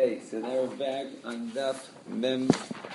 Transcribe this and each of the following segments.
Okay, so now we're back on Daf Mem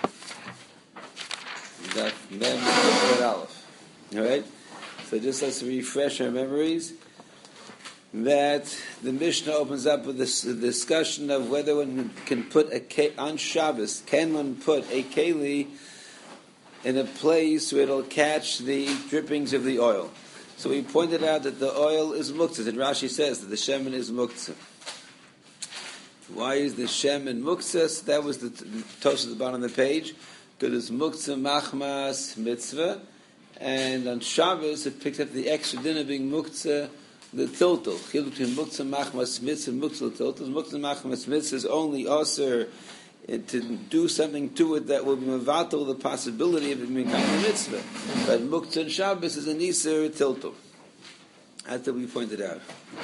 Aleph. All right. So just let's refresh our memories that the Mishnah opens up with this discussion of whether one can put on Shabbos. Can one put a keli in a place where it'll catch the drippings of the oil? So we pointed out that the oil is muktzah, and Rashi says that the shemen is muktzah. Why is the shemen muktzah? So that was the toast at the bottom of the page. Because it's muktzah machmas mitzvah, and on Shabbos it picks up the extra din of being muktzah the tiltul. Chiluk between muktzah machmas mitzvah and muktzah tiltul. Muktzah machmas mitzvah is only aser to do something to it that will be mevatel the possibility of it becoming a mitzvah. But muktzah and Shabbos is an iser tiltul. That's what we pointed out.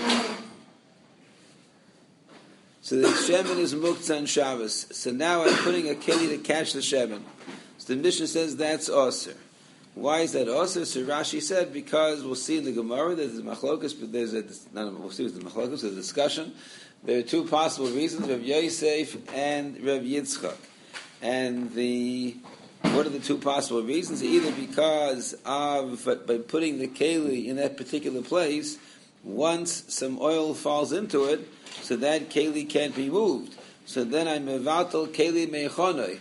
So the shemen is muktzah and Shabbos. So now I'm putting a keli to catch the shemen. So the Mishnah says that's aser. Why is that aser? So Rashi said because we'll see in the Gemara that there's machlokas, but we'll see with the machlokas, there's a discussion. There are two possible reasons: Rav Yosef and Rav Yitzchak. And what are the two possible reasons? Either because of by putting the keli in that particular place, once some oil falls into it, so that keli can't be moved. So then I'm mevatel keli meichonoi.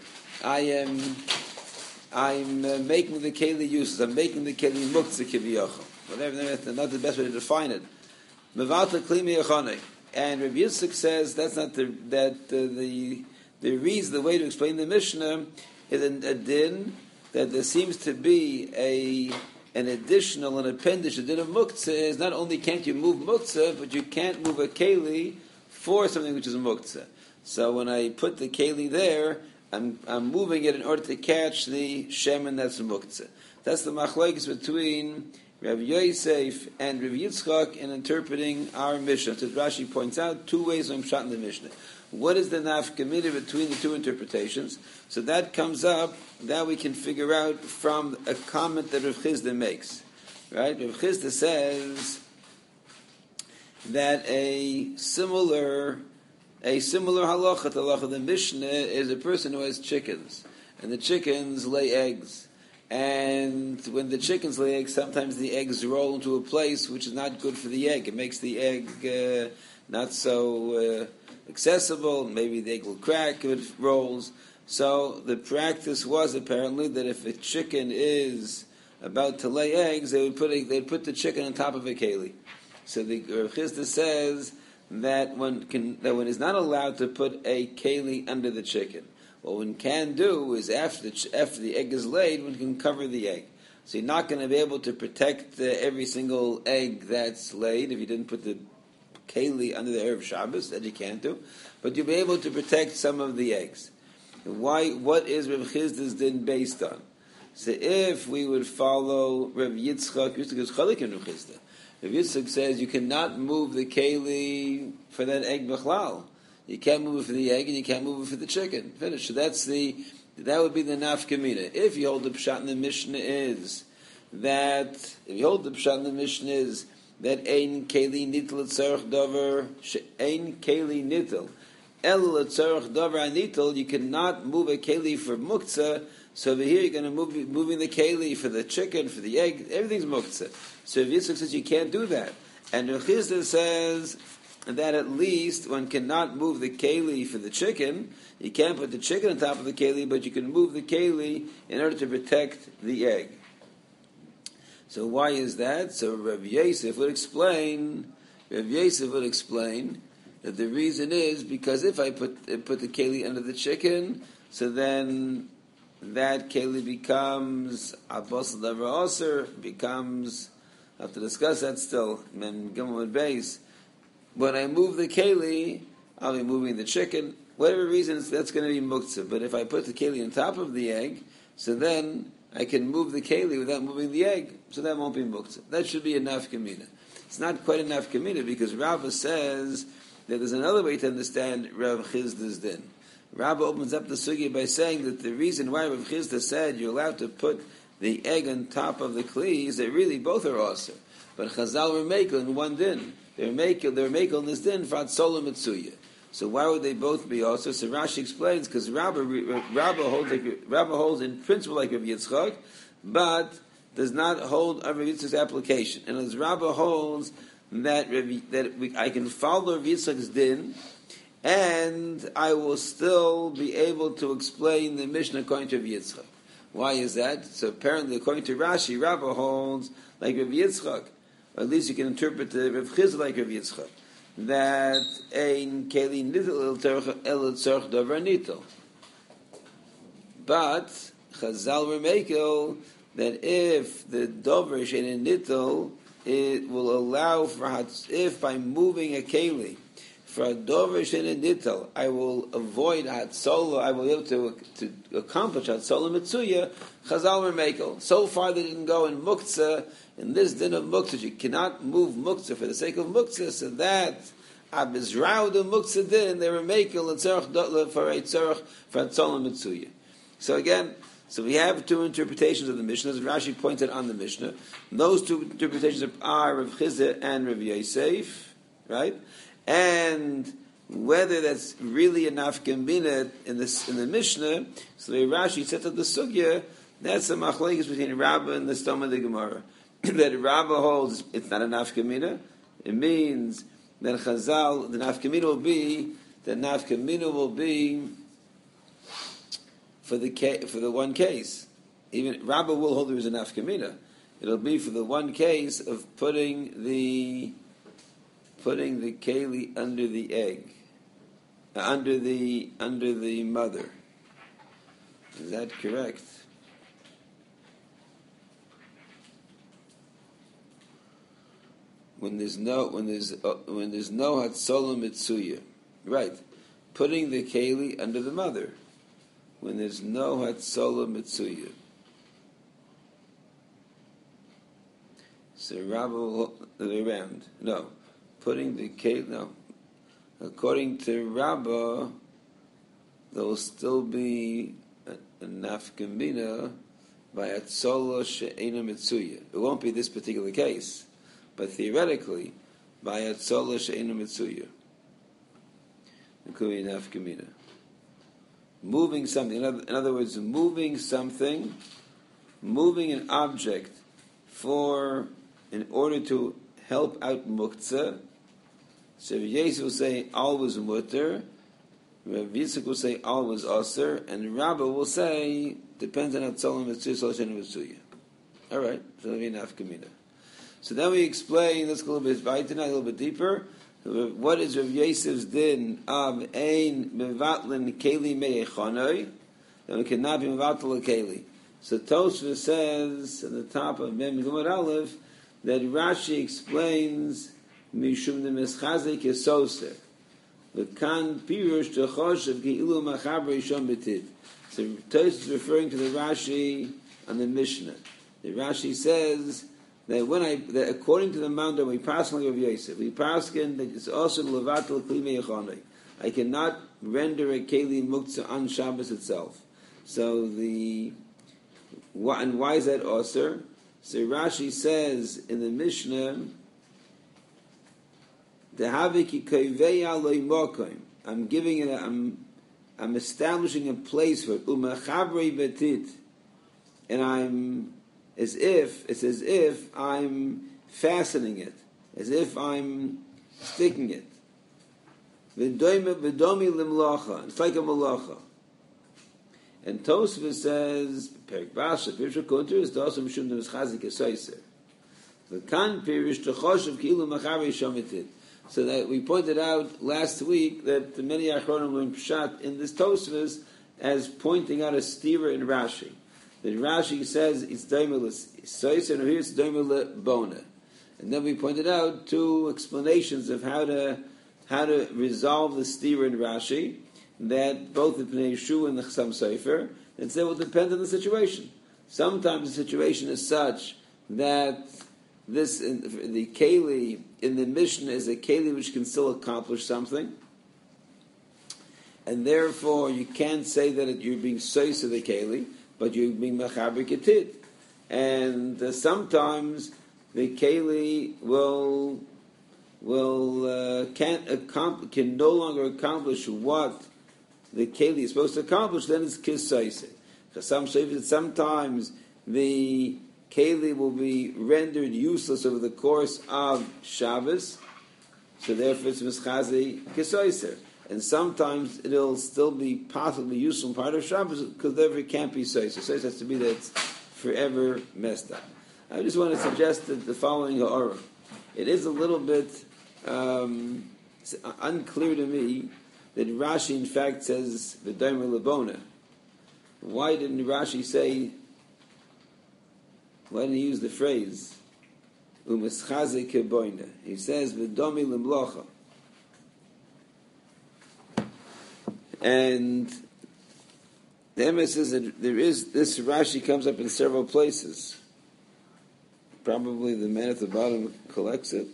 I'm making the keli useless. I'm making the keli muktzah kiviyachol. Whatever, that's not the best way to define it. Mevatel keli meichonoi. And Rabbi Yitzchak says that's not the reason. The way to explain the Mishnah is a din that there seems to be an appendage. A din of muktzah is not only can't you move muktzah, but you can't move a keli for something which is a muktzah. So when I put the keli there, I'm moving it in order to catch the shemen that's a muktzah. That's the machlokes between Rav Yosef and Rav Yitzchak in interpreting our Mishnah. So Rashi points out two ways of shot in the Mishnah. What is the nafkamina between the two interpretations? So that comes up, that we can figure out from a comment that Rav Chizda makes. Right? Rav Chizda says that a similar halacha to halacha of the Mishnah is a person who has chickens, and the chickens lay eggs. And when the chickens lay eggs, sometimes the eggs roll into a place which is not good for the egg. It makes the egg not so accessible. Maybe the egg will crack if it rolls. So the practice was apparently that if a chicken is about to lay eggs, they'd put the chicken on top of a keli. So the Rav Chizda says that one is not allowed to put a keli under the chicken. What one can do is after the egg is laid, one can cover the egg. So you're not going to be able to protect every single egg that's laid if you didn't put the keli under the Erev Shabbos, that you can't do. But you'll be able to protect some of the eggs. Why? What is Rav Chizda's din based on? So if we would follow Rav Yitzchak, Yitzchak is chalik in Rav Chizda. Rav Yitzchak says you cannot move the keli for that egg b'chlal. You can't move it for the egg, and you can't move it for the chicken. Finish. So that would be the nafkamina. If you hold the pshat in the Mishnah is that ein keli nitel tzarich davar ein keli nitel el tzarich davar anitel, you cannot move a keli for muktzah. So over here you're going to moving the keli for the chicken, for the egg. Everything's muktzah. So if Yitzchak says you can't do that, and Rav Chizda says that at least one cannot move the keli for the chicken. You can't put the chicken on top of the keli, but you can move the keli in order to protect the egg. So why is that? So Rav Yosef would explain that the reason is because if I put the keli under the chicken, so then that keli becomes abasal davar aser, becomes, I have to discuss that still, men gimel base. When I move the keli, I'll be moving the chicken. Whatever reason, that's going to be muktzah. But if I put the keli on top of the egg, so then I can move the keli without moving the egg. So that won't be muktzah. That should be a nafkamina. It's not quite a nafkamina because Rabbah says that there's another way to understand Rav Chizda's din. Rabbah opens up the sugya by saying that the reason why Rav Chizda said you're allowed to put the egg on top of the kli is that really both are awesome. But Chazal were makel in one din. They're makel in this din for Atzola Mitzuya. So why would they both be also? So Rashi explains because Rabba holds in principle like Rav Yitzchak, but does not hold Rav Yitzchak's application. And as Rabba holds that I can follow Rav Yitzchak's din, and I will still be able to explain the Mishnah according to Rav Yitzchak. Why is that? So apparently, according to Rashi, Rabba holds like Rav Yitzchak, or at least you can interpret the Rav Chizah like Rav Yitzchak, that ein keli nitel el tzorch davar nitel. But Chazal Remekel that if the davar is in nitel, it will allow for if by moving a keli for a davar shein nitel, I will avoid hatzola. I will be able to accomplish hatzola mitzuya. Chazal Remekel. So far they didn't go in muktzah. In this din of muktzah, you cannot move muktzah for the sake of muktzah, so that abizrau the muktzah din they were makel and tzarich for a tzarich for hatzola mitzuya. So again, we have two interpretations of the Mishnah, as Rashi pointed on the Mishnah. Those two interpretations are Rav Chizah and Rav Yosef, right? And whether that's really a nafkamina in the Mishnah, so the Rashi said to the sugya, that's a machlekes between Rabbah and the Stoma of the Gemara. That Rabbah holds it's not a nafkamina. It means that Chazal, the nafkamina will be for the one case. Even Rabbah will hold there is a nafkamina. It'll be for the one case of putting the keli under the egg, under the mother. Is that correct? When there's no hatzola mitzuya, right? Putting the keli under the mother. When there's no hatzola mitzuya. So Rabbah around. No. Putting the keli, no. According to Rabbah, there will still be a nafkamina by hatzola she'ena mitzuya. It won't be this particular case. But theoretically, by hatzola she'ena mitzuya, including nafkamina, moving something. In other words, moving an object in order to help out muktzah. So Rav Yosef will say always mutter, Rav Yitzchak will say always aser, and Rabbah will say depends on hatzola mitzuya she'ena mitzuya. All right, so that'll be nafkamina. So then we explain, let's go a little bit weiter, a little bit deeper. What is Rav Yosef's din of ein mevatlin keli me'echonoi? That we cannot be mevatl a keli. So Tosfos says at the top of Mem Gimel Aleph that Rashi explains mishum de mischazik esoser. V'kan pirush techoshev ki'ilu machaber yishon betid. So Tosfos is referring to the Rashi on the Mishnah. The Rashi says that according to the Manda, we personally Rav Yosef, we paskin that it's also levatel kli meyechonei. I cannot render a keli muktzah on Shabbos itself. So and why is that osir? So Rashi says in the Mishnah, I'm giving it. I'm establishing a place for it. Umachabrei betit, and it's as if I'm fastening it, as if I'm sticking it. V'domi limlacha, it's like a malacha. And Tosfos says, Perik Basha, Pirush HaKunter is Dosam Shum Dem Eschazik Esoiser. V'kan Pirush Techoshev Ki'ilu Machaber Shomitit. So that we pointed out last week that many Achronim learn Pshat in this Tosfos as pointing out a stira in Rashi. That Rashi says it's Doimel Esoiser, and here it's Doimel Bona. And then we pointed out two explanations of how to resolve the stira in Rashi, that both the Pnei Yeshu and the Chassam Sofer, and say, will depend on the situation. Sometimes the situation is such that the keli in the Mishnah is a keli which can still accomplish something, and therefore you can't say that you're being sois of the keli, but you're being machaber ketid. And sometimes the keli will can no longer accomplish what the keli is supposed to accomplish, then it's kisaisa. Sometimes the keli will be rendered useless over the course of Shabbos, so therefore it's mischazi kisaisa. And sometimes it'll still be possibly useful in part of Shabbos because therefore it can't be saisa. Saisa has to be that it's forever messed up. I just want to suggest that the following ha'ara. It is a little bit unclear to me that Rashi in fact says v'daimer lebona. Why didn't Rashi say? Why didn't he use the phrase u'mischaze keboina? He says v'domi lemlocha. And the Emes says that there is this Rashi comes up in several places. Probably the man at the bottom collects it.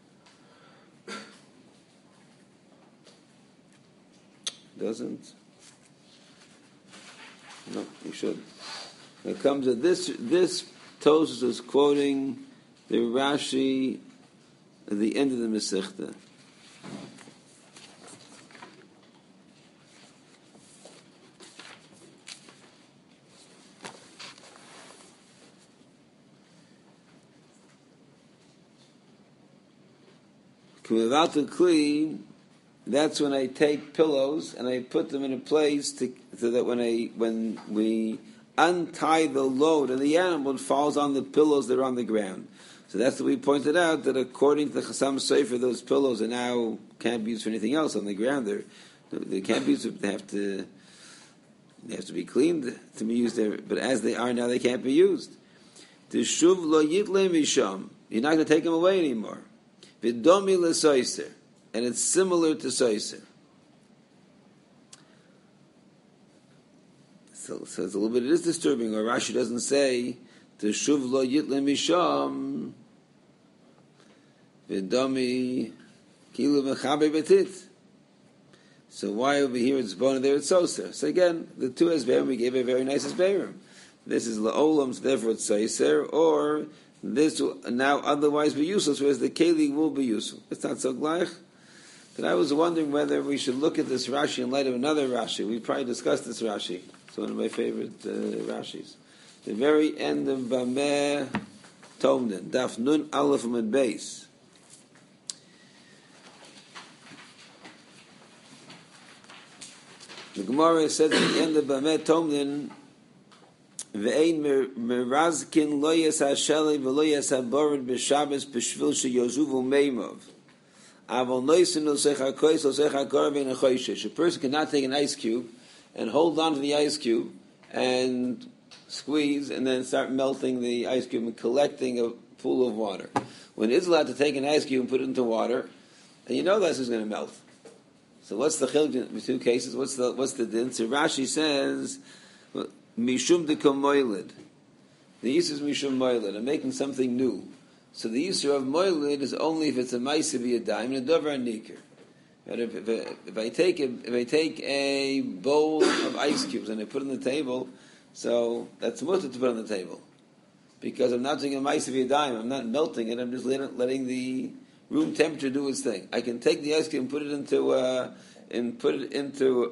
Doesn't? No, he should. It comes at this Tosfos is quoting the Rashi at the end of the Masechta. Without the kli, that's when I take pillows and I put them in a place so that when we untie the load and the animal, it falls on the pillows that are on the ground. So that's what we pointed out, that according to the Chasam Sofer, those pillows are now can't be used for anything else on the ground. They can't be used. They have to be cleaned to be used there. But as they are now, they can't be used. Teshuv lo yitle misham. You're not going to take them away anymore. V'domi l'soiser, and it's similar to soiser. So it's a little bit. It is disturbing. Or Rashi doesn't say teshuv lo yitle misham v'domi kilu v'chabe betit. So why over here it's bona, there it's soiser? So again, the two esberim we gave a very nice esberim. This is la'olam, so therefore it's soiser, or this will now otherwise be useless, whereas the keli will be useful. It's not so gleich. But I was wondering whether we should look at this Rashi in light of another Rashi. We probably discussed this Rashi. It's one of my favorite Rashis. The very end of Bameh Tomden, Daf Nun Aleph Amud Beis. The Gemara says at the end of Bameh Tomden, Ve'ein merazkin lo yas hasheli v'lo yas haborid b'Shabbos b'shvil sheyozuvu meimov. Avol noisin l'sech hakois l'sech hakor v'in hachoishesh. A person cannot take an ice cube and hold on to the ice cube and squeeze and then start melting the ice cube and collecting a pool of water. When it's allowed to take an ice cube and put it into water, and you know this is going to melt. So what's the chiluk in the two cases? What's the din? So Rashi says, Mishum dekom moilid. The use is Mishum moilid. I'm making something new. So the use of moilid is only if it's a ma'aseh b'yadayim and a davar nikar. But if I take a bowl of ice cubes and I put it on the table, so that's mutter to put on the table, because I'm not doing a ma'aseh b'yadayim. I'm not melting it. I'm just letting the room temperature do its thing. I can take the ice cube and put it into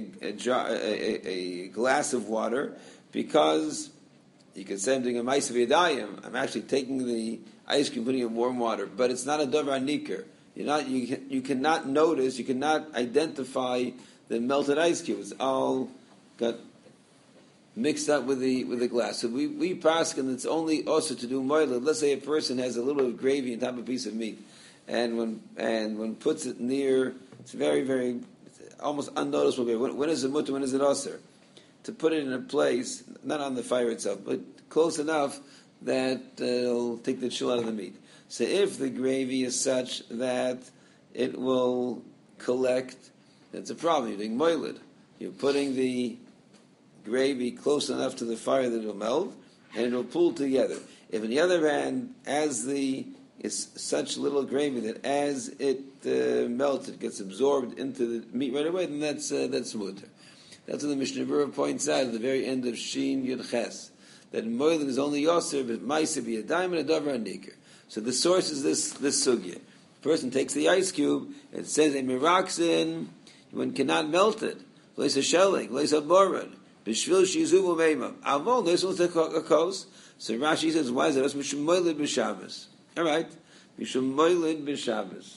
a glass of water, because you could say I'm doing a ma'aseh v'yadayim. I'm actually taking the ice cube, putting it in warm water, but it's not a davar nikar. You cannot notice, you cannot identify the melted ice cube. It's all got mixed up with the glass. So we paskin it's only also to do moiled. Let's say a person has a little bit of gravy on top of a piece of meat, and when puts it near, it's very, very almost unnoticeable. When is it mutter? When is it aser? To put it in a place, not on the fire itself, but close enough that it'll take the chill out of the meat. So if the gravy is such that it will collect, that's a problem. You're doing moiled. You're putting the gravy close enough to the fire that it'll melt, and it'll pool together. If on the other hand, it's such little gravy that as it melts, it gets absorbed into the meat right away, then that's mutter. That's what the Mishnah Berurah points out at the very end of Shin Yud Ches, that moiled is only yoser, but ma'aseh b'yadayim and a davar nikar. So the source is this sugya. person takes the ice cube, it says a miraksin, one cannot melt it. Leis a shelling, leis a borad, b'shvil shizuvu meimam. Avol, this was a kos. So Rashi says, why is it? Mishum moilid b'Shabbos. All right, mishum moilid b'Shabbos.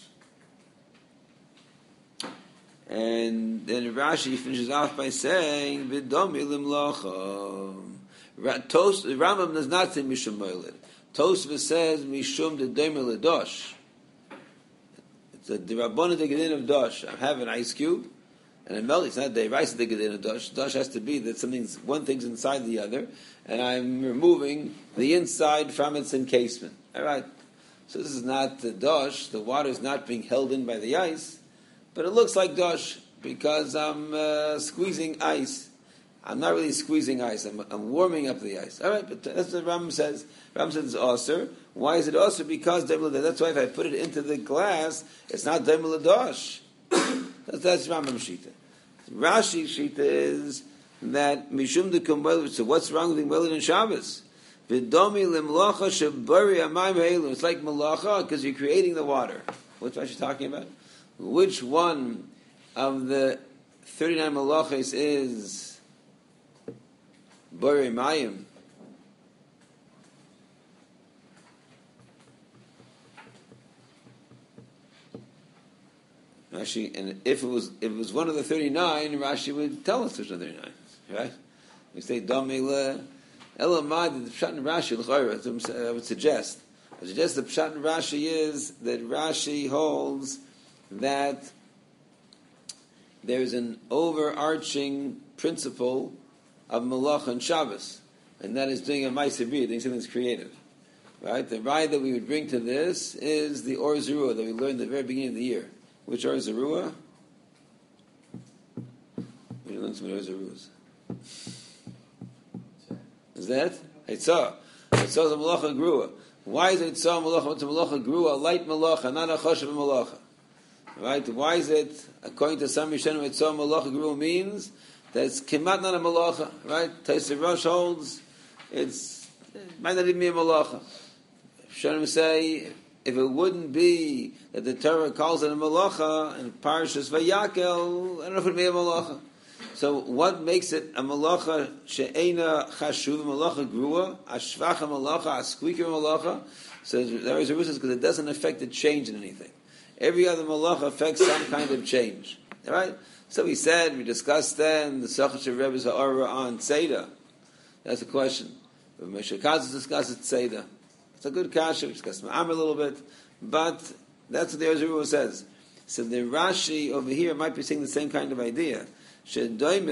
And then Rashi finishes off by saying, "V'domi limlocha." Rambam does not say mishum moilid. Tosfos says mishum dedomer ledosh. It's a derabbanan degedin of dosh. I have an ice cube, and I melt it. It's not deraisa degedin of dosh. Dosh has to be that one thing's inside the other, and I'm removing the inside from its encasement. All right. So this is not the dosh. The water is not being held in by the ice. But it looks like dosh because I'm squeezing ice. I'm not really squeezing ice. I'm warming up the ice. All right, but that's what Rambam says. Rambam says it's osir. Why is it osir? Because that's why if I put it into the glass, it's not demel dosh. That's Rambam shita. Rashi shita is that mishum de kumbel. So what's wrong with being well in Shabbos? V'domi limlocha shebari amayim ha'elu. It's like malacha because you're creating the water. What's Rashi talking about? Which one of the 39 malachos is Borei Mayim? Rashi, and if it was one of the 39, Rashi would tell us there's no 39, right? We say Damila Elamad the Pshat and Rashi l'chayra. I would suggest the Pshat and Rashi is that Rashi holds that there's an overarching principle of Malach and Shabbos, and that is doing a Ma'aser Bria, doing something that's creative. Right? The ride that we would bring to this is the Or Zerua that we learned at the very beginning of the year. Which Or Zerua? We learned some Or Zeruas. Is that? Eitzah. Eitzah is a Malacha Grua. Why is Eitzah Malacha? It's a Malacha Grua, a light Malacha, not a Choshev Malacha. Right? Why is it, according to some Rishonim, it's so malacha gru means that it's kemat not a malacha, right? Taisir Rosh holds, it might not even be a malacha. Rishonim say, if it wouldn't be that the Torah calls it a malacha, and Parashas Vayakel, I don't know if it would be a malacha. So what makes it a malacha she'ena chashuv, a malacha grua, ashvach a malacha, a squeaker malacha? So there is a reason because it doesn't affect the change in anything. Every other malacha affects some kind of change. All right? So we discussed then, the Sachar Rebbe's Ha'ara on Tzeda. That's a question. But Moshe Katz discusses Tzeda. It's a good kasha. We discussed Ma'amr a little bit. But that's what the Ozer says. So the Rashi over here might be saying the same kind of idea. He's making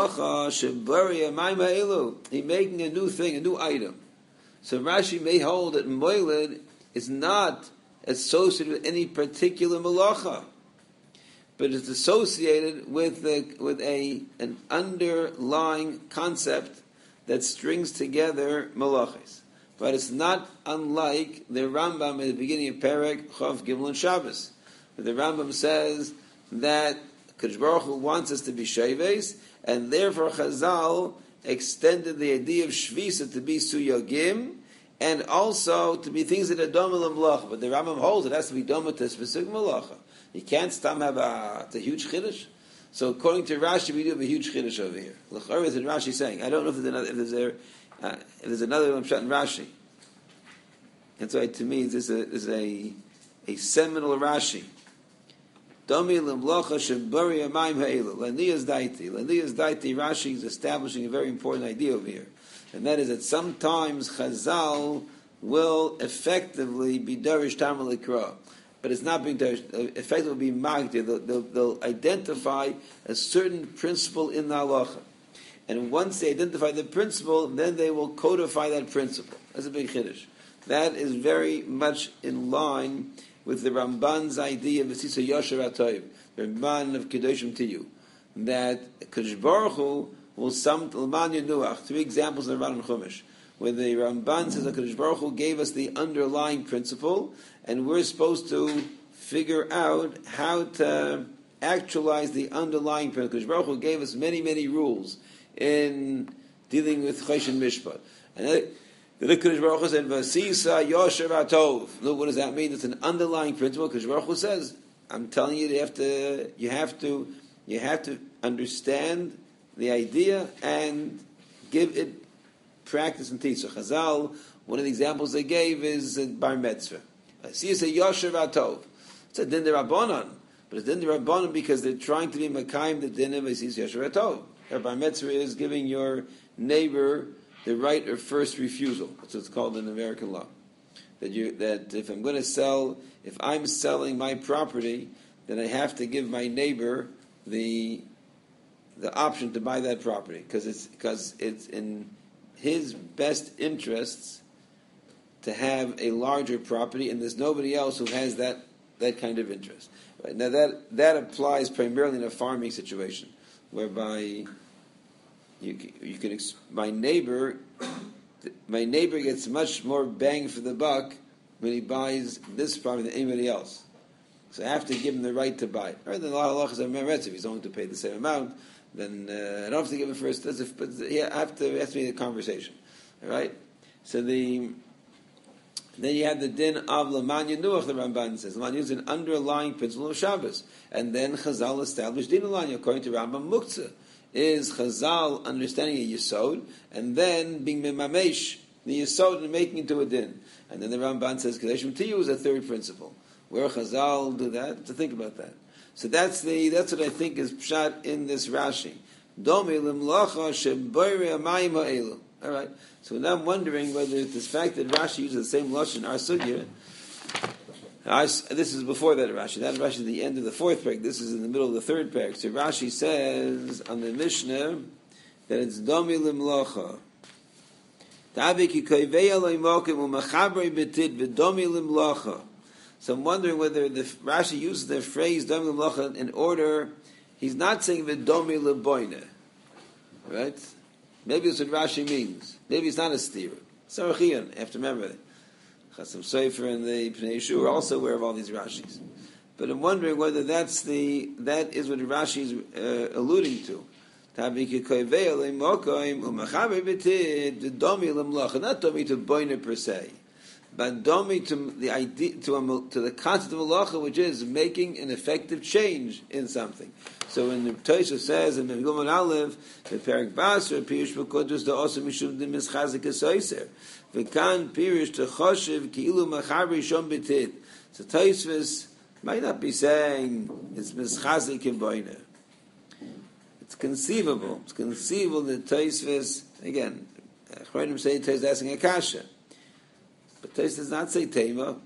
a new thing, a new item. So Rashi may hold that Moiled is not associated with any particular malacha, but it's associated with an underlying concept that strings together malachas. But it's not unlike the Rambam at the beginning of Perek Chav Gimel and Shabbos, where the Rambam says that Kadosh Baruch Hu wants us to be sheves, and therefore Chazal extended the idea of shvisa to be suyagim, and also to be things that are doma l'malacha. But the Rambam holds it has to be doma to a specific malacha. You can't stam have it's a huge chiddush. So according to Rashi, we do have a huge chiddush over here. L'chor is in Rashi saying, I don't know if there's another Pshat in Rashi. That's why to me this is a seminal Rashi. Domi l'mlacha shebari amayim ha'elu. Laniyas daiti. Laniyas daiti, Rashi is establishing a very important idea over here. And that is that sometimes Chazal will effectively be darish tam l'ikra. But it's not being darish. Effectively be magdir. They'll identify a certain principle in the halacha. And once they identify the principle, then they will codify that principle. That's a big chiddush. That is very much in line with the Ramban's idea of V'sisa Yosher HaToiv, the Ramban of Kedoshim Tiyu, that Kadosh Baruch Hu will sum L'man Yenuach, 3 examples in the Ramban Chumash, where the Ramban says that Kadosh Baruch Hu gave us the underlying principle, and we're supposed to figure out how to actualize the underlying principle. Kadosh Baruch Hu gave us many, many rules in dealing with Chosh and Mishpat. The Kodesh Baruch Hu said, "Vasisa Yosher Atov." Look, what does that mean? It's an underlying principle. Kodesh Baruch Hu says, "I'm telling you, you have to understand the idea and give it practice and teach." So Chazal, one of the examples they gave is Bar Mitzvah. Vasisa Yosher Atov. It's a din d'Rabbanan, but it's din d'Rabbanan because they're trying to be makayim the din of Vasisa Yosher Atov. Bar Mitzvah is giving your neighbor the right of first refusal. That's what it's called in American law. That if I'm selling my property, then I have to give my neighbor the option to buy that property because it's in his best interests to have a larger property, and there's nobody else who has that kind of interest. Right? Now that applies primarily in a farming situation, whereby my neighbor gets much more bang for the buck when he buys this property than anybody else. So I have to give him the right to buy it. Right? Then a lot of halachas are meretz. If he's only to pay the same amount, then I don't have to give him first. But I have to be the conversation. All right? So then you have the din of Laman Yanuach, the Ramban says. Laman is an underlying principle of Shabbos. And then Chazal established din Laman, according to Rambam Muktzah. Is Chazal understanding a Yesod, and then being Memamesh, the Yesod, and making it to a din. And then the Ramban says, Kadeshim Tiyu is a third principle. Where Chazal do that? To think about that. So that's what I think is pshat in this Rashi. Domi limlacha shebayre amayim ha'elu. All right. So now I'm wondering whether this fact that Rashi uses the same lashon our sugya. This is before that Rashi. That Rashi is the end of the fourth parak. This is in the middle of the third parak. So Rashi says on the Mishnah that it's domi limlacha. So I'm wondering whether the Rashi uses the phrase domi limlacha in order. He's not saying v'domi leboina, right? Maybe that's what Rashi means. Maybe it's not a stira. Sarachian, you have to remember it. Chasam Sofer and the Pnei Yeshua are also aware of all these Rashis. But I'm wondering whether that is what Rashi is alluding to. Not domi to boiner per se, but domi to the idea to the concept of malacha, which is making an effective change in something. So when the Tosha says in Megillah Aleph, the Perek Basra Pirush B'Kodesh the also Mishum the Mischazik Esoiser, V'kan Pirush to Choshev Ki'ilu Machaber Shom B'Tid. So Tosfos might not be saying it's Mischazik in Boiner. It's conceivable. It's conceivable that Tosfos, again, Chronim say Tosfos asking a kasha, but Tosfos does not say Tema.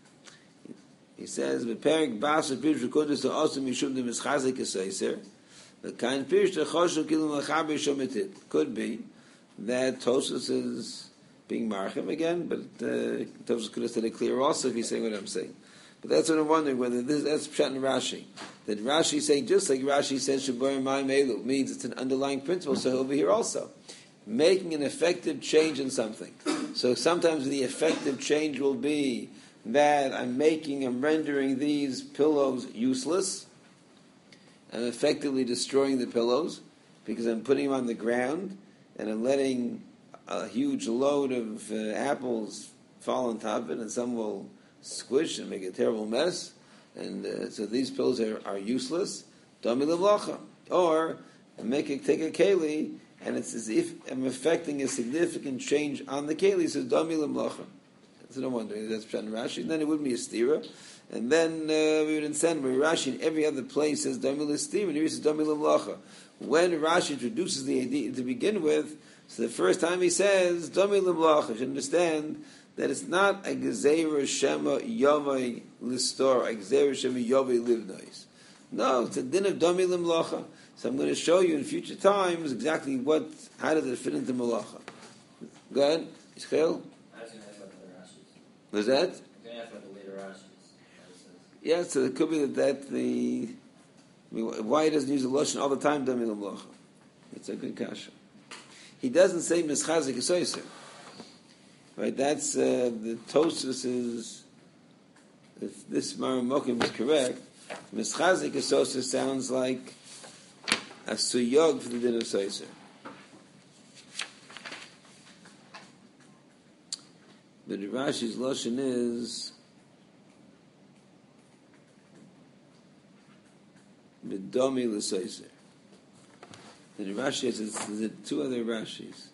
He says, "V'perek basar pirush v'kodesh to also mishum the mischazik esayser, the kind pirush to choshev kilu machaber shometit." Could be that Tosfos is being marchem again, but Tosfos could have said it clear also if he's saying what I'm saying. But that's what I'm wondering whether that's pshat in Rashi. That Rashi is saying just like Rashi says shabar ma'im elu means it's an underlying principle. So over here also, making an effective change in something. So sometimes the effective change will be that I'm rendering these pillows useless. I'm effectively destroying the pillows because I'm putting them on the ground and I'm letting a huge load of apples fall on top of it, and some will squish and make a terrible mess. And so these pillows are useless. Dami l'vlacha. Or take a keli, and it's as if I'm affecting a significant change on the keli. So dami l'vlacha. So no wonder that's Pshat and Rashi. Then it wouldn't be a stira, and then we would understand where Rashi in every other place says Damil stira, and here he says Damil Lacha. When Rashi introduces the idea to begin with, so the first time he says Damil Lacha, you should understand that it's not a Gezeira Shema Yavai Listor, a Gezeira Shema Yavai Livnois. No, it's a din of Damil Lacha. So I'm going to show you in future times exactly how does it fit into Malacha. Go ahead, Yisrael. Was that? Yeah, so it could be why he doesn't use the lashon all the time? Damil Lacha. It's a good kasha. He doesn't say mischazik esoiser. Right? That's the Tosfos is. If this Maramokim is correct, mischazik esoiser sounds like a suyog for the din of soiser. But the Rashi's lashon is b'domi l'seiser. And the Rashi has there's two other Rashis.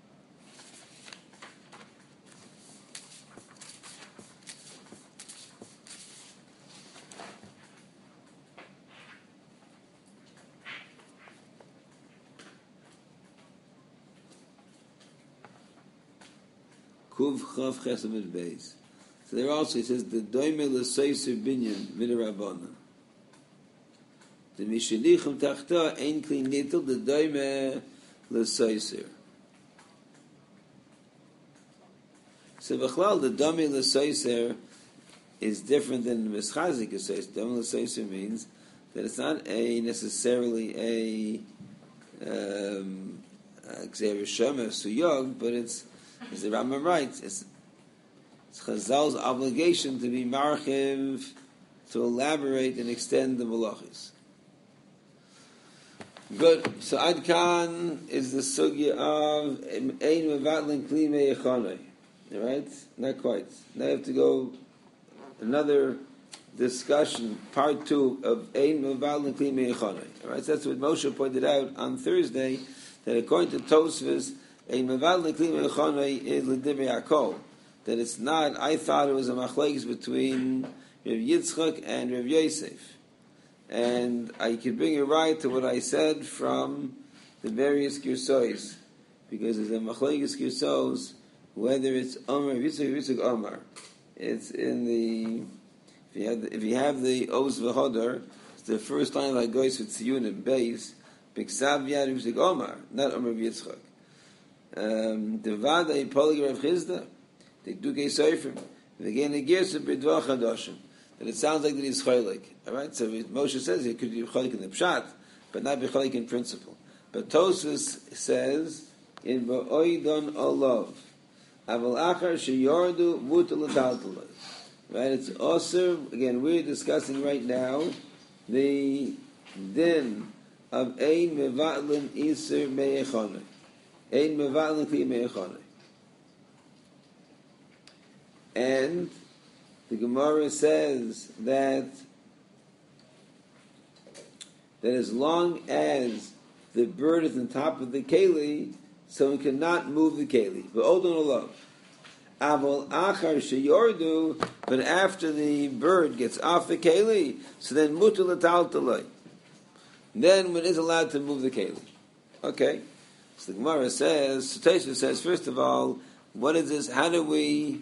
Kuv Chav Chesed Beis. So there also it says the doime l'seiser binyan midrabanan. The mishalichum tachta ein kli nitel the doime l'seiser. So b'chlal the doime l'seiser is different than the mischazik l'seiser. Doime l'seiser means that it's not necessarily a Xavier Shomer Suyog, but it's, as the Rambam writes, it's Chazal's obligation to be marchiv, to elaborate and extend the malachis. Good. So Ad Kan is the sugya of Ein Mevatlin Kli Meyechonei. All right? Not quite. Now you have to go another discussion, part 2 of Ein Mevatlin Kli Meyechonei. All right? So that's what Moshe pointed out on Thursday, that according to Tosfos, Ein Mevatlin Kli Meyechonei is L'Divrei Yaakov. That it's not, I thought it was a machlekes between Rav Yitzchak and Rav Yosef. And I could bring it right to what I said from the various girsos, because there's a machlekes girsos, whether it's Omar, Yitzchak Omar. It's in the, if you have the Oz V'Hodar, it's the first line that goes with Tziyun and base, B'Ksav Yad Yitzchak Omar, not Omar Yitzchak. The Vada Yipolig Rav Chizda, the Dukei Seifrim, again the Gersa B'Dvar Chadoshim. And it sounds like that he's chaylik. All right, so Moshe says he could be chaylik in the pshat, but not be chaylik in principle. But Tosfos says in Ba'oidon Olav, Aval Achar Sheyordu Mutal L'Taltalai. Right, it's also again we're discussing right now the din of Ein Mevatlin Iser Meyechonei, Ein Mevatlin Kli Meyechonei, and the Gemara says that as long as the bird is on top of the keli, someone cannot move the keli. But Odon Olav. Aval achar sheyordu, but after the bird gets off the keli, so then mutal l'taltalai. Then one is allowed to move the keli. Okay. So the Gemara says, Tosfos says, first of all, what is this? How do we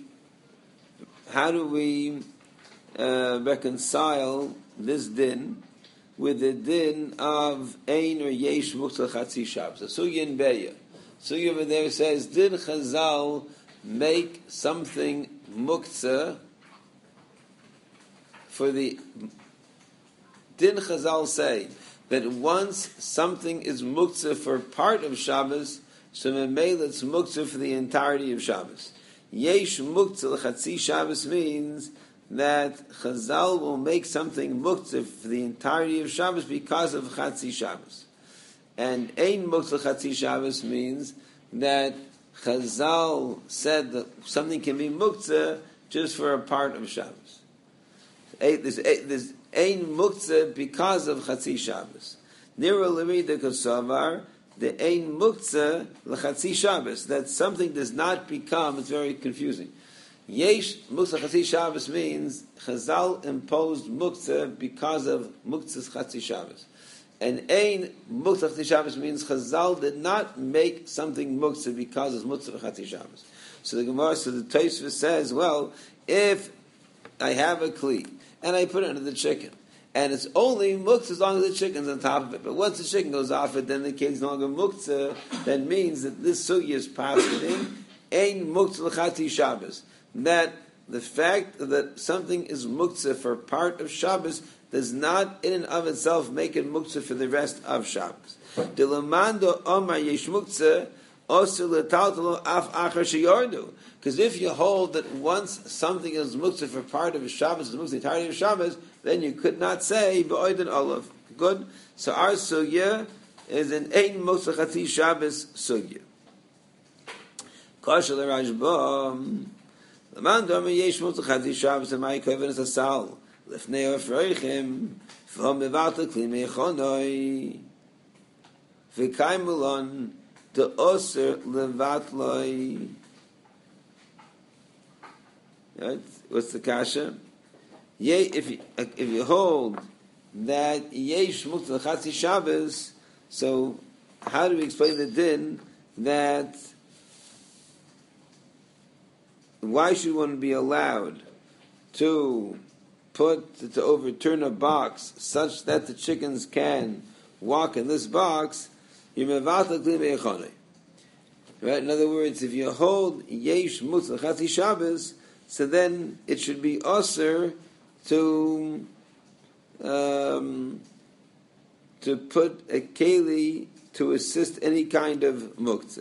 reconcile this din with the din of Ein or Yesh Muktzah Chatzi Shabbos? The Sugya in Beya. Sugya over there says, did Chazal make something Muktzah for the... Did Chazal say that once something is Muktzah for part of Shabbos, so Memele it's Muktzah for the entirety of Shabbos? Yesh Muktzah Chatzi Shabbos means that Chazal will make something Muktzah for the entirety of Shabbos because of Chatzi Shabbos. And Ein Muktzah Chatzi Shabbos means that Chazal said that something can be Muktzah just for a part of Shabbos. There's Ein Muktzah because of Chatzi Shabbos. Nira Lerida Kosavar, the Ein Muktzah l'Chatzi Shabbos, that something does not become, it's very confusing. Yesh Muktzah Chatzi Shabbos means Chazal imposed Muktzah because of Muktzah's Chatzi Shabbos. And Ein Muktzah Chatzi Shabbos means Chazal did not make something Muktzah because of Muktzah Chatzi Shabbos. So the Gemara, so the Tosfos says, well, if I have a kli and I put it under the chicken, and it's only muktzah as long as the chicken's on top of it. But once the chicken goes off it, then the keli's no longer muktzah. That means that this sugya is positing ein muktzah l'chati Shabbos. That the fact that something is muktzah for part of Shabbos does not in and of itself make it muktzah for the rest of Shabbos. Dilamando omar yesh muktzah osir l'taltalo af achar sheyordu. Because if you hold that once something is muktzah for part of a Shabbos, it's muktzah the entirety of Shabbos, then you could not say b'oiden olav. Good. So our sugya is an ein muktzah chatzi Shabbos sugya. Kasha l'Rashba. L'man domer yesh mutz l'chatzi Shabbos amai koven es asal lefnei afreichem v'hom mevatel kli meichonoi v'kai mulon de oser levatloi. Right? What's the kasha? If you hold that yesh mutz l'chatzi Shabbos, so how do we explain the din that why should one be allowed to overturn a box such that the chickens can walk in this box? Right? In other words, if you hold yesh mutz l'chatzi Shabbos, so then it should be aser to put a keli to assist any kind of muktzah.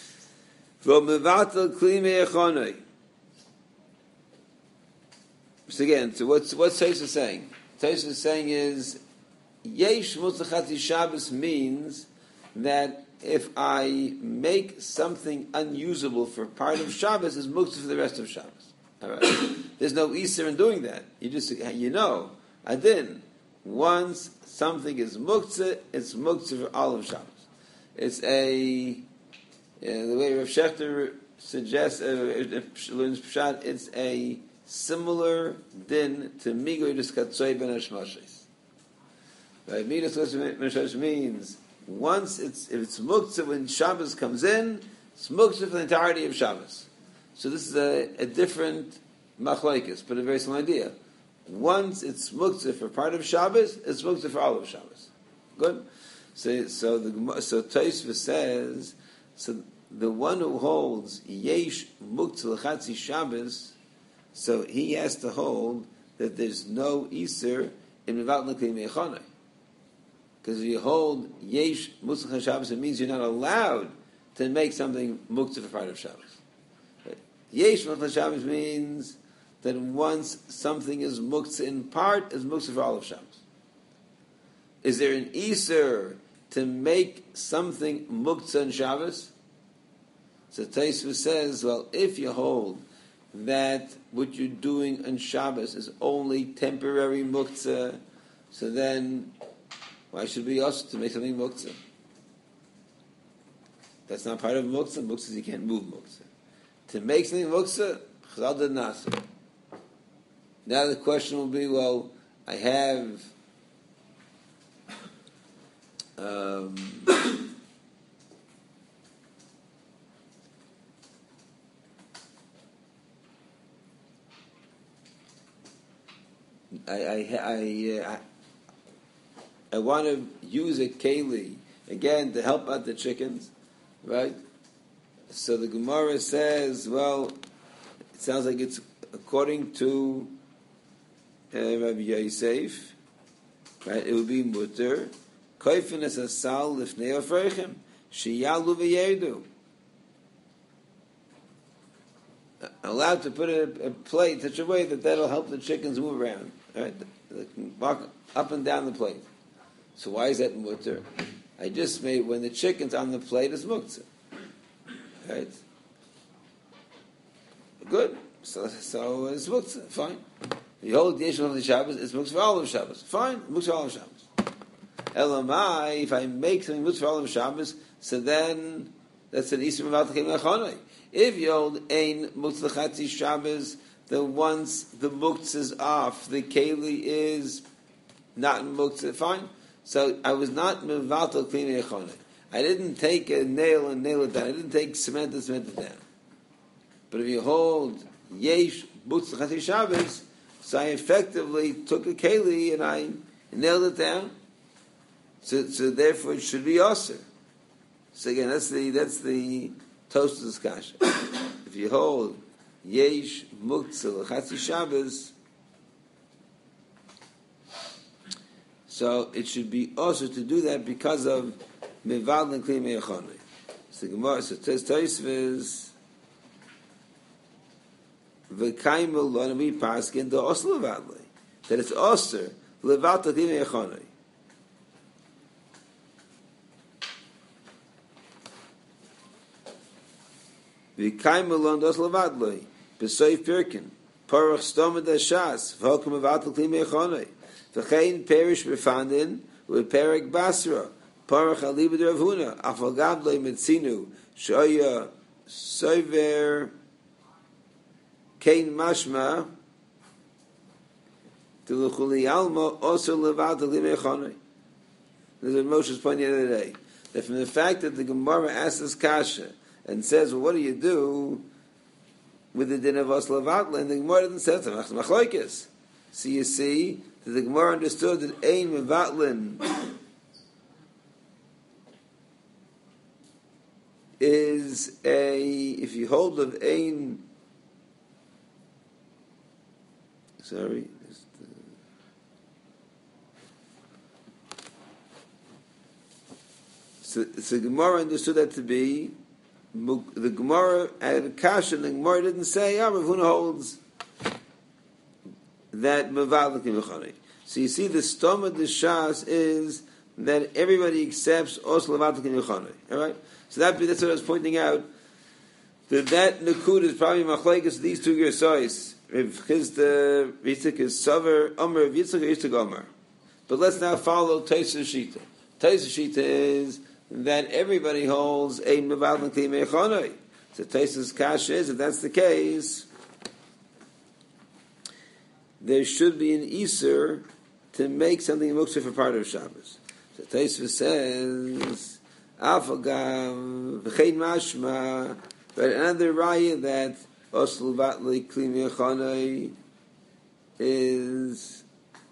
So again, so what's Tosfos saying? Tosfos saying is yesh mutz l'chatzi Shabbos means that if I make something unusable for part of Shabbos, is muktzah for the rest of Shabbos. All right. There's no Easter in doing that. Adin. Once something is muktzah, it's muktzah for all of Shabbos. It's the way Rav Shechter suggests, learns Pshat, it's a similar din to Migoy Katzoi ben Hashmashis. Right? Migoy ben Hashmashis means once if it's muktzah when Shabbos comes in, it's muktzah for the entirety of Shabbos. So this is a different machlokes, but a very similar idea. Once it's muktzah for part of Shabbos, it's muktzah for all of Shabbos. Good. So Tosfos says, so the one who holds yesh muktzah l'chatzi Shabbos, so he has to hold that there's no Easter in mevat l'kli meichonai. Because if you hold yesh muktzah l'chatzi Shabbos, it means you're not allowed to make something muktzah for part of Shabbos. Yesh muktzah Shabbos means that once something is muktzah in part, is muktzah for all of Shabbos. Is there an Easter to make something muktzah in Shabbos? So Tosfos says, well, if you hold that what you're doing on Shabbos is only temporary muktzah, so then why should we ask to make something muktzah? That's not part of muktzah. Muktzah is you can't move muktzah. To make something muktzah, chazal did nasr. Now the question will be, well, I have I want to use a keli again to help out the chickens, right? So the Gemara says, well, it sounds like it's according to Rabbi Yosef, right? It would be mutter. Koifin es asal lifnei afreichem sheyalu v'yedu. Allowed to put a plate such a way that that'll help the chickens move around, right? They can walk up and down the plate. So why is that mutter? I just made when the chicken's on the plate is muktzah, right? Good. So it's muktzah. Fine. You hold the issue of the Shabbos, it's muktzah for all of Shabbos. Fine, muktzah for all of Shabbos. Elamai, if I make something muktzah for all of Shabbos, so then that's an Easter Mevat L'Kei Mechonai. If you hold ein muktzah l'chatzi Shabbos, then once the muktzah is off, the keli is not muktzah. Fine. So I was not Mevat L'Kei Mechonai. I didn't take a nail and nail it down. I didn't take cement and cement it down. But if you hold yesh muktzah l'chatzi Shabbos, so I effectively took a keli and I nailed it down. So therefore it should be aser. So again, that's the Tosfos kasha. If you hold yesh muktzah l'chatzi Shabbos, so it should be aser to do that because of mevad l'kli meichonai. So Gemara, so Tosfos v'kaimel lo we paskin the osel levadlei that it's aser levat l'kli meichonai. V'kaimel lo dos levadlei B'soif Pirkin, Parach Stomad Shas, V'hokum Avatal Kli Mechonei, V'chein Perish B'fandin, V'perek Basra, Parach Alibad Rav Huna, Afal Gavlei Metzinu, Shoya Soiver Kain Mashma, Tiluchuli Alma, also Levatal Kli Mechonei. This is what Moshe's pointing the other day. That from the fact that the Gemara asks this kasha and says, well, what do you do with the din of Os Levatla? And the Gemara doesn't say it's Machloikis. So you see that the Gemara understood that Ein Mevatlin is if you hold of Ein, So Gemara understood that to be the Gemara had a kasha, and the Gemara didn't say, Rav Huna holds that Mevadlik Mechonei. So you see the stoma of the Shas is that everybody accepts Os Levadlik Mechonei. All right? So that's what I was pointing out. That Nakud is probably Machlekes, these two Gersois. If Chizda Yitzchak is Saver, Omer of Yitzchak or Yitzchak Omer. But let's now follow Taisa Shita. Taisa Shita is that everybody holds a Mevadlik Mechonei. So Taisa's kasha is, if that's the case, there should be an Easter to make something muktzah for part of Shabbos. So Taisa says, Afagam v'chein mashma, but another raya that Oslu Vatli Kli Mechonei is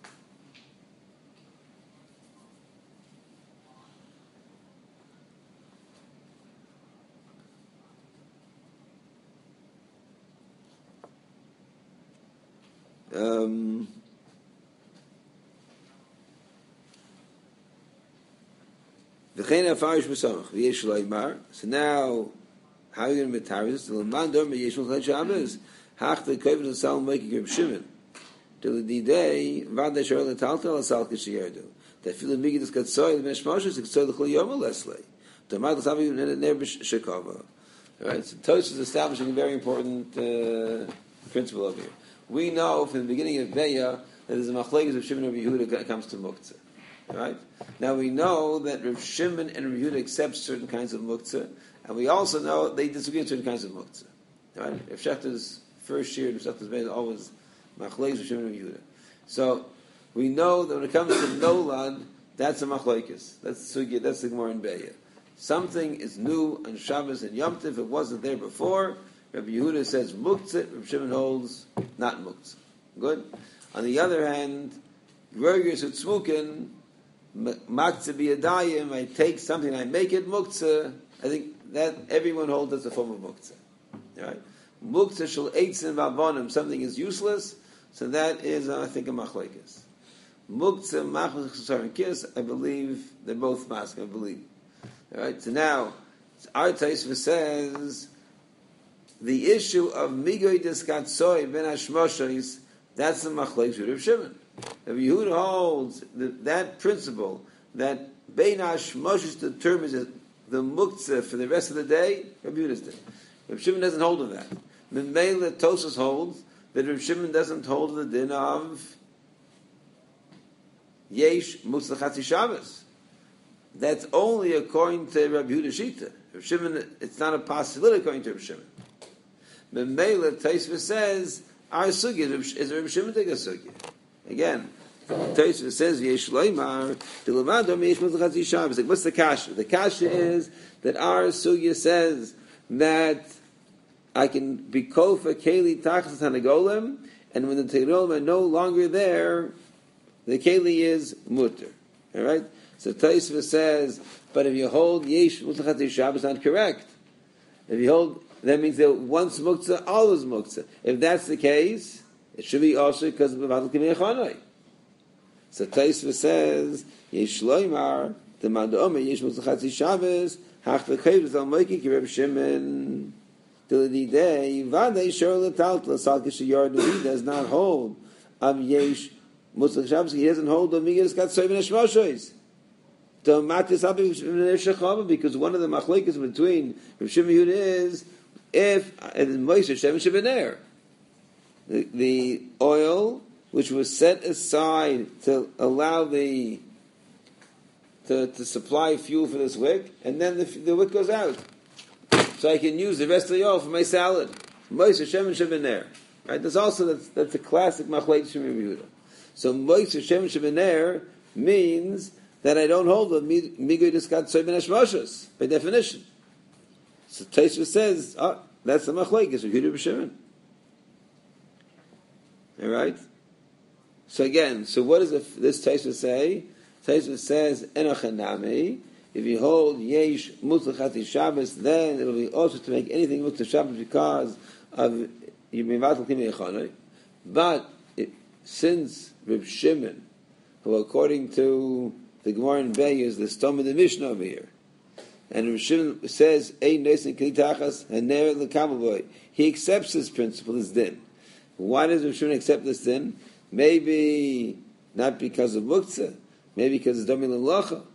so now, how are you going to be this? The Laman Dorma Yeshul Chad Shabbos, Hach the Kovet of Salam Meiki Reb Shimon, till the day Vada Shor Letaltel Asal Kishiyardu. That feel the Migdus Katsoy the Meshmoshes Katsoy the Chol Yom Leslie. The Michael Savi Nebish Shekava. All right. So Tosh is establishing a very important principle over here. We know from the beginning of Beya that there's a machlekes of Shimon and Rav Yehuda that comes to Muktzah. Right? Now we know that Rav Shimon and Rav Yehuda accept certain kinds of Muktzah, and we also know they disagree on certain kinds of Muktzah. Right? Rav Shechter's first year, Rav Shechter's made always machlekes of Shimon and Rav Yehuda. So we know that when it comes to Nolad, that's a machlekes. That's the Gemara in Beya. Something is new on Shabbos and Yom Tov. It wasn't there before. Rabbi Yehuda says Muktzah, Rabbi Shimon holds not Muktzah. Good? On the other hand, Rogers with Tzmukin, Maktzah biyadayim, I take something, I make it Muktzah. I think that everyone holds as a form of Muktzah. Right? Muktzah shel eitzim v'avonim, something is useless, so that is, I think, a machlekes. Muktzah, machmas chesar and kiss, I believe they're both mask, I believe. All right? So now, our Taisva says, the issue of Migoy Deskatsoy Ben Hashmoshes, that's the machlekes of Rav Shimon. If Yehuda holds that principle that Ben Hashmoshes determines the muktzah for the rest of the day, Rav Yehuda's did. Rav Shimon doesn't hold of that. Memela Tosas holds that Rav Shimon doesn't hold the din of Yesh Muktzah Chatzi Shabbos. That's only according to Rav Yehuda Shita. Rav Shimon, it's not a possibility according to Rav Shimon. Memela Taisva says our sugya is Rav Shimon take a sugya. Again, Taisva says Yesh Leimar Dilavadom Yesh Muktzah Chatzi Shabbos. Like, what's the kasha? The kasha is that our sugya says that I can be kofa keli tachas hanagolim, and when the tegolim are no longer there, the keli is mutter. All right. So Taisva says, but if you hold Yesh Muktzah Chatzi Shabbos, not correct. If you hold, that means that once muktzah, always muktzah. If that's the case, it should be also because of Mevadlik Mechonei. So Taisva says, Yesh Loimar, the Mandomer, Yesh Muktzah Chatzi Shabbos, Hach V'Chayv Zal Moiki Ki Reb Shimon, till the day, Vadei Shor L'Taltla, Sal Kishiyard, he does not hold of Yesh Muktzah Shabbos, he doesn't hold of Migas Katsoy Ben Hashmoshes. Because one of the machlekes between Rav Shimon and Yehuda is if Moshe Shemen Shebener. the oil which was set aside to allow to supply fuel for this wick, and then the wick goes out. So I can use the rest of the oil for my salad. Moishe Shem and Shebener. Right? That's a classic machlekes from Rabbi Yehuda. So Moishe Shem Shebener means that I don't hold the Migui Diskat Soy Ben Hashmashos, by definition. So Tosfos says, that's the machlekes of Yehuda B'Shimon. All right? So again, what does this Tosfos say? Tosfos says, Enochanami, if you hold Yesh Mutzachati Shabbos, then it will be also to make anything Mutzach Shabbos because of Yimivatal Kimi Echonoi. But since Reb Shimon, who according to the Gemara in Bay is the stom of the Mishnah over here, and Reb Shimon says, Ein Nesin Kilitachas Haner L'Kamaboy, he accepts this principle, this din. Why does Reb Shimon accept this din? Maybe not because of Muktzah, maybe because it's Domi L'Lacha.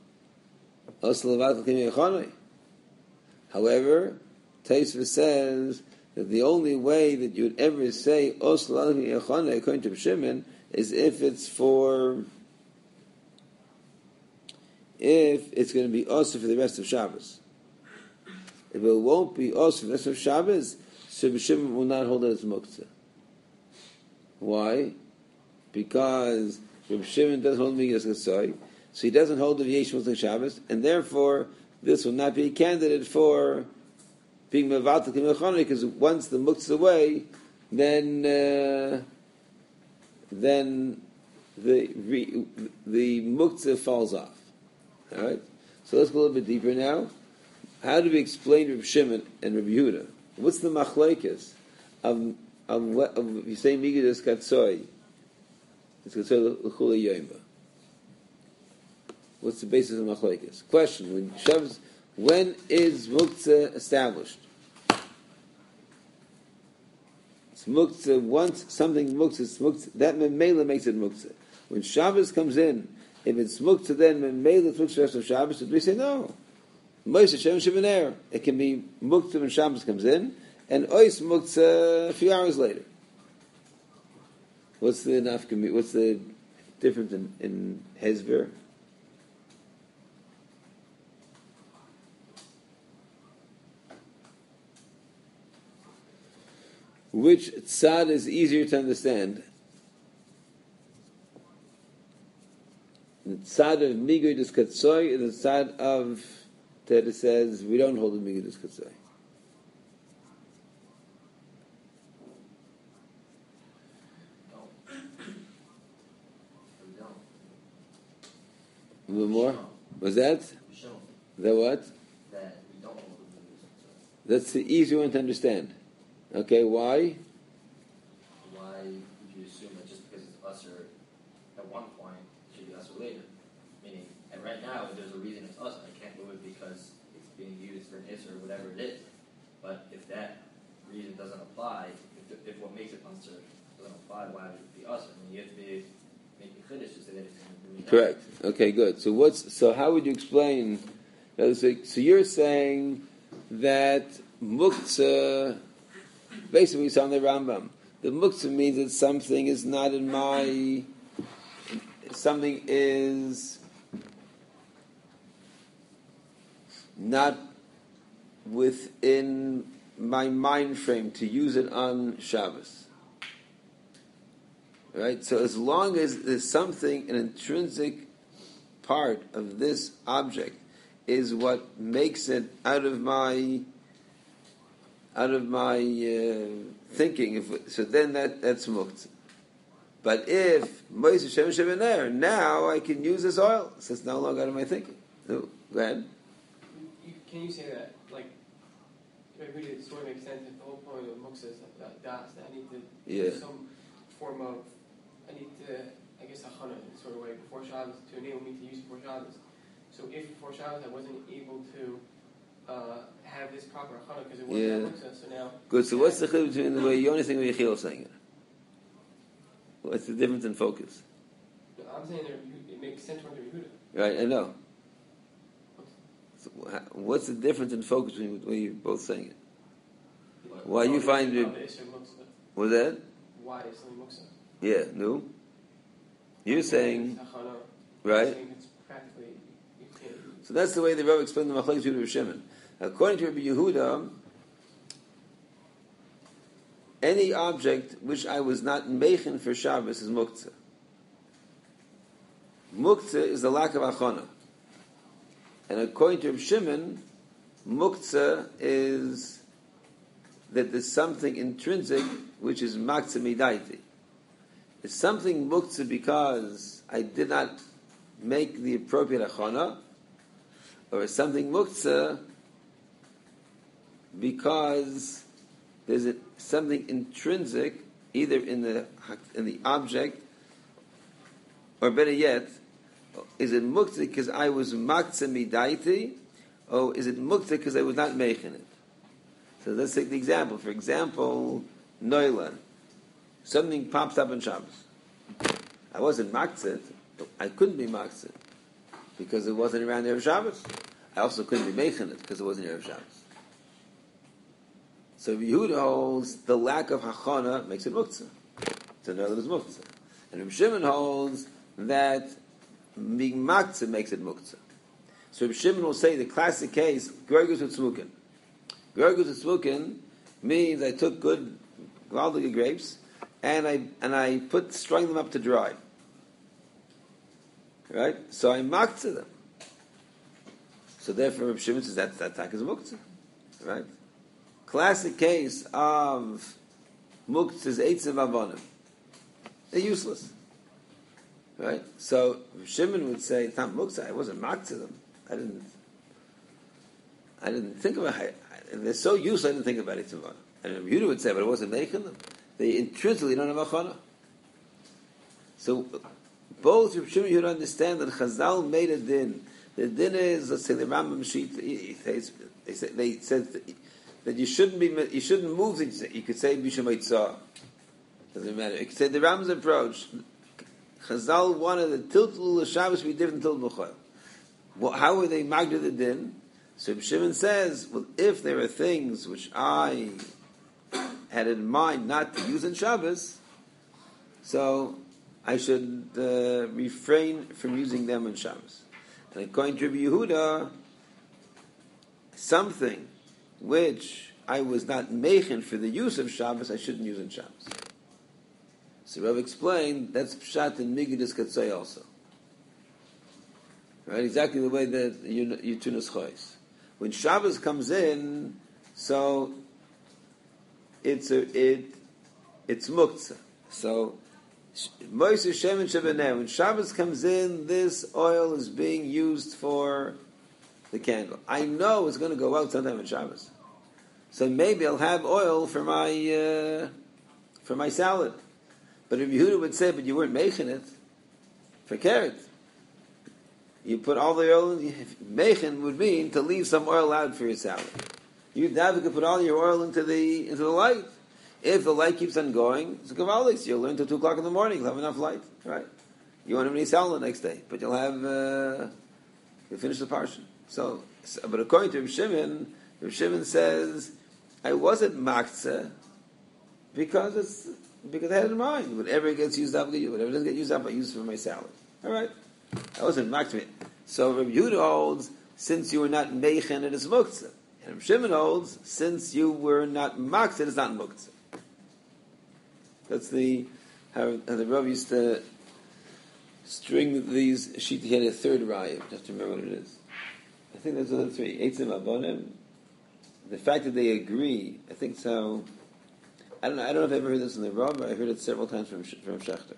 However, Tosfos says that the only way that you would ever say according to Shimon is if it's going to be also for the rest of Shabbos. If it won't be also for the rest of Shabbos, so Shimon will not hold it as muktzah. Why? Because Reb Shimon doesn't hold Migas Gasoy, so he doesn't hold the Yesh Mutzach Shabbos, and therefore this will not be a candidate for being Mevatel Kim Echonoi, because once the muktzah is away, then the muktzah falls off. All right. So let's go a little bit deeper now. How do we explain Reb Shimon and Reb Yehuda? What's the machlekes of if you say Migas Katsoy? It's Katsoy L'Chula Yoima. What's the basis of machlekes? Question: when is muktzah established? It's muktzah once something muktzah, that memela makes it muktzah. When Shabbos comes in, if it's muktzah, then memela it's muktzah of Shabbos. We say no. Moishe Shem Shebener. It can be muktzah when Shabbos comes in, and ois muktzah a few hours later. What's the nafkami? What's the difference in hezber? Which tzad is easier to understand? The tzad of Migui Diskatsoy and the tzad of that it says we don't hold the Migui Diskatsoy. A little more? Was that? That what? That we don't hold the Migui Diskatsoy. That's the easier one to understand. Okay, why? Why would you assume that just because it's usher at one point, it should be usher later? Meaning, and right now, there's a reason it's usher. I can't move it because it's being used for an isser or whatever it is. But if that reason doesn't apply, if what makes it usher doesn't apply, why would it be usher? I mean, you have to be making chiddush to say that it's going to be correct. Okay, good. So how would you explain? So you're saying that muktzah. Basically, it's on the Rambam. The muktzah means that something is not in my... Something is not within my mind frame to use it on Shabbos. Right? So as long as there's something, an intrinsic part of this object is what makes it out of my thinking, so then that's muktzah. But if Moishe Shem Shebener, now I can use this oil, so it's no longer out of my thinking. No, go ahead. Can you say that, like, it really sort of makes sense if the whole point of muktzah is that das, that I need to do some form of, I need to, I guess, a chana in sort of way before Shabbos to enable me to use it before Shabbos. So if before Shabbos I wasn't able to have this proper chana because it wasn't muktzah, so now... Good, so what's the chiddush between the way you only think Yechiel is saying it? What's the difference in focus? I'm saying it makes sense for Yehuda. Right, I know. So what's the difference in focus between the way you're both saying it? Why you find it... Was that? why there's something muksa. Yeah, no. You're saying, right? It's practically, so that's the way the Rav explained the Machlokes Yehuda and Shimon. According to Rabbi Yehuda, any object which I was not meichen for Shabbos is muktzah. Muktzah is the lack of achana. And according to Rabbi Shimon, muktzah is that there's something intrinsic which is maktzah midaiti. It's something muktzah because I did not make the appropriate achana, or it's something muktzah because there's something intrinsic either in the object, or better yet, is it muktzah because I was maktzah midaiti, or is it muktzah because I was not making it? So let's take the example. For example, noila. Something pops up on Shabbos. I wasn't maktzah. I couldn't be maktzah because it wasn't around Erev Shabbos. I also couldn't be making it because it wasn't Erev Shabbos. So Yehuda holds the lack of hachana makes it muktzah. So no, it is muktzah. And Reb Shimon holds that being maktzah makes it muktzah. So Reb Shimon will say the classic case, Gergus Utzmukin. Gergus Utzmukin means I took good Gvaldige grapes and I strung them up to dry. Right? So I maktzah them. So therefore Reb Shimon says that tak is muktzah. Right? Classic case of muktzah is eitzim avonim. They're useless. Right? So Shimon would say, it's not muktzah, I wasn't maktzah them. I didn't think about it. They're so useless, I didn't think about it. And Yehuda would say, but I wasn't making them. They intrinsically don't have achana. So both Reb Shimon and Yehuda understand that Chazal made a din. The din is, let's say, the Rambam sheet. They said that you shouldn't move things. You could say Bishamaitzah. Doesn't matter. You could say the Rambam's approach. Chazal wanted the tiltul Shabbos to be different than tiltul B'chol. Well, how were they magda the din? So Reb Shimon says, well, if there are things which I had in mind not to use in Shabbos, so I should refrain from using them in Shabbos. And according to Rabbi Yehuda, something which I was not meichen for the use of Shabbos, I shouldn't use in Shabbos. So Rav explained that's pshat in Migdus Katzai also. Right, exactly the way that you tunas chois. When Shabbos comes in, so it's muktzah. So Moiseh Shemen Shebeneh. When Shabbos comes in, this oil is being used for the candle. I know it's going to go out sometime on Shabbos, so maybe I'll have oil for my salad. But if Yehuda would say, but you weren't making it for carrot. You put all the oil in. Meichen would mean to leave some oil out for your salad. You never could put all your oil into the light. If the light keeps on going, it's a gavaldik. You'll learn till 2 o'clock in the morning. You'll have enough light, right? You won't have any salad the next day, but you'll have you'll finish the parsha. So, but according to Reb Shimon says, I wasn't maktzah because I had it in mind. Whatever gets used up, whatever doesn't get used up, I use it for my salad. All right. I wasn't maktzah. So Rabbi Yehuda holds, since you were not meichen, it is muktzah. And Rabbi Shimon holds, since you were not maktzah, it is not muktzah. That's how the Rav used to string these sheet. He had a third raya. Just to remember what it is. I think there's other 3. Eitzim abonim. The fact that they agree, I think so. I don't know if I've ever heard this in the Rav, but I heard it several times from Shechter.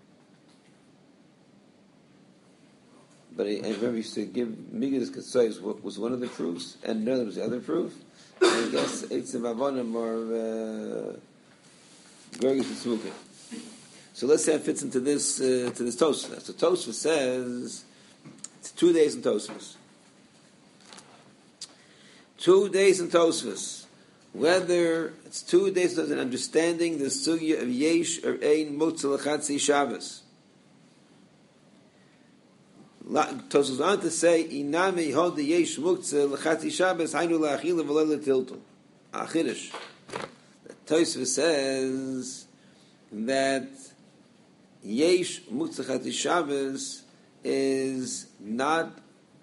But I remember he used to give Migdus Katzai was one of the proofs, and another was the other proof. And I guess Eitzim Avonim or Gergus Utzmukin. So let's say it fits into this Tosfos. So Tosfos says it's 2 days in Tosfos. 2 days in Tosfos. Whether it's 2 days in understanding the sugya of Yesh or Ein Muktzah L'Chatzi Shabbos. Tosfos on to say Inami Hod the Yesh Muktzah L'Chatzi Shabbos Hainu La'achila V'Lo L'Tiltul. Achirish. Tosfos says that Yesh Muktzah Chatzis Shabbos is not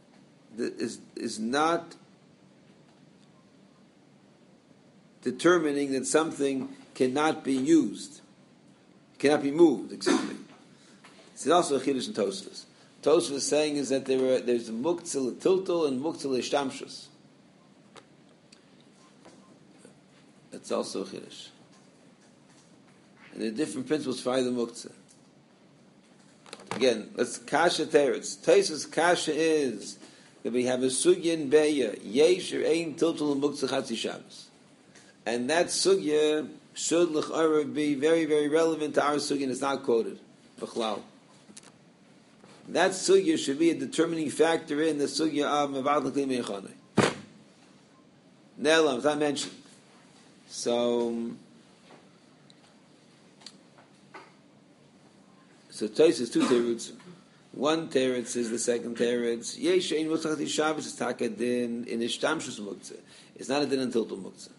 determining that something cannot be used, cannot be moved. Excuse me. It's also a chiddush in Tosfos. Tosfos is saying is that there's a muktzah tiltul and muktzah l'shtamshus. That's also a chiddush. And there are different principles for either muktzah. Again, let's kasha teretz. Tosfos kasha is that we have a sugya in beya yesh or ein tiltul and muktzah chatzis Shabbos, and that sugya should l'chara be very, very relevant to our sugya, and it's not quoted. B'chlal. That sugya should be a determining factor in the sugya of Mevad L'Kli Meichonei. Ne'elam, it's not mentioned. So Tais is two teretz. One teretz is the second teretz. Yesh ein Muktzah Chatzis Shabbos is takadin in Ishtamshus Muktzah. It's not a din on Tiltul Muktzah.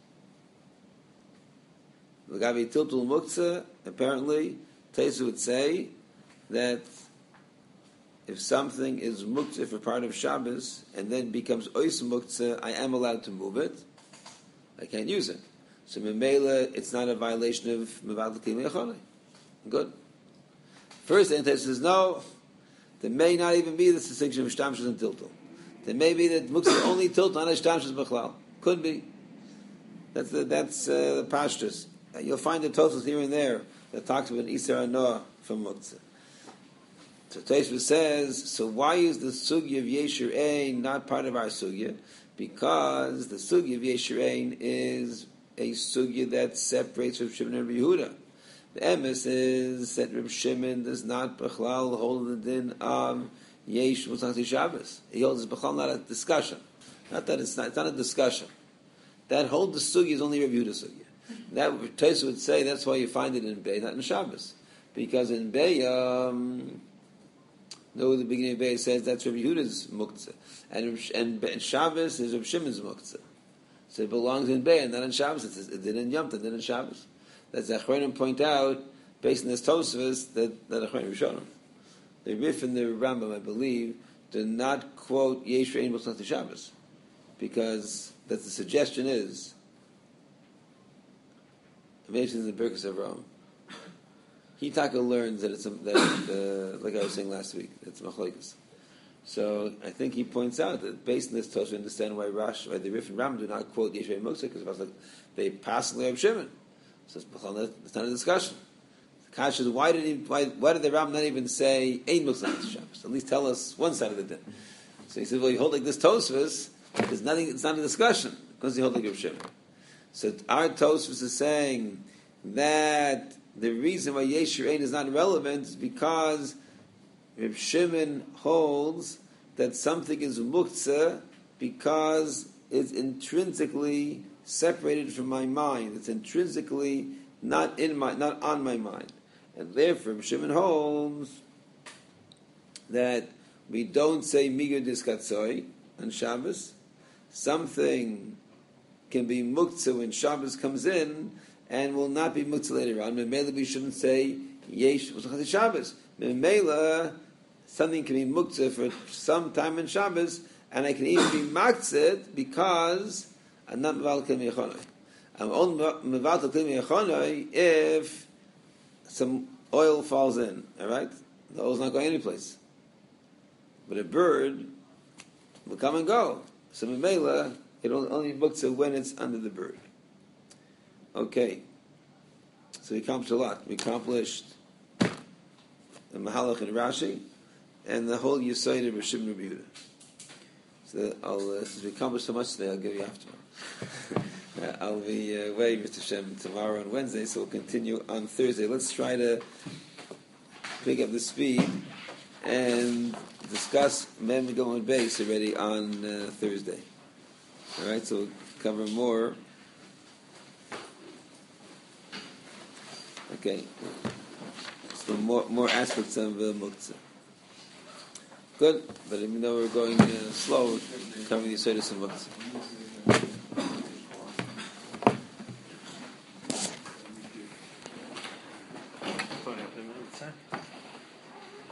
L'gavi Tiltul Muktzah, apparently, Tais would say that if something is muktzah for part of Shabbos and then becomes ois muktzah, I am allowed to move it. I can't use it. So memela, it's not a violation of mevad l'kli meichonei. Good. First, the Tais says no. There may not even be the distinction of shtamshus and tiltul. There may be that muktzah only tiltul, not a shtamshus b'chlal. Could be. That's the pashtus. You'll find the Tosfos here and there that talks about Isar Anoah from muktzah. So Tosfos says, so why is the sugya of Yeshur Ein not part of our sugya? Because the sugya of Yeshur Ein is a sugya that separates Reb Shimon and Reb Yehuda. The emes is that Reb Shimon does not b'chlal hold the din of Yesh Muktzah Chatzis Shabbos. He holds b'chlal not a discussion. Not that it's not a discussion. That whole the sugya is only Reb Yehuda's sugya. That Tosfos would say that's why you find it in Bey, not in Shabbos, because in Bey. No, the beginning of Bey says that's Rabbi Yehuda's muktzah, and Shabbos is Rabbi Shimon's muktzah. So it belongs in Bey and not in Shabbos. It did in Yom Tov, it did in Shabbos. That's the Achronim point out, based on this Tosfos, that Achronim Rishonim. The Rif and the Rambam, I believe, do not quote Yesh Ein Muktzah Chatzis Shabbos, because that the suggestion is, mentioned in the Birkus Avraham. Hitaka learns that it's like I was saying last week, it's machlokes. So I think he points out that based on this Tosfos, we understand why the Rif and Ram do not quote Yesh Ein Muktzah, because like they pass Reb Shimon. So it's not a discussion. The Kash is why did the Ram not even say Ein Muktzah Chatzis Shabbos? At least tell us one side of the din. So he said, well, you hold like this Tosfos, there's nothing. It's not a discussion because you hold like Reb Shimon. So our Tosfos is saying that the reason why Yeshur Ein is not relevant is because Reb Shimon holds that something is muktzah because it's intrinsically separated from my mind. It's intrinsically not on my mind, and therefore Reb Shimon holds that we don't say migur diskatzoi on Shabbos. Something can be muktzah when Shabbos comes in, and will not be muktzah later on. Memela, we shouldn't say yesh Muktzah Shabbos. Memela, something can be muktzah for some time in Shabbos, and I can even be maktzed because I'm not meval l'kli meichonei. I'm only meval l'kli meichonei if some oil falls in. All right, the oil's not going anyplace. But a bird will come and go. So memela, it will only muktzah when it's under the bird. Okay, so we accomplished a lot. We accomplished the Mahalach and Rashi, and the whole Yesod of Rishim and Rebbe Yehuda. So since we accomplished so much today, I'll give you after. I'll be away, Mr. Shem, tomorrow and Wednesday, so we'll continue on Thursday. Let's try to pick up the speed and discuss Mem Gimel Beis already on Thursday. All right, so we'll cover more. Okay, so more aspects of muktzah. Good, but even though we're going slow, we're covering the Yesodus of muktzah.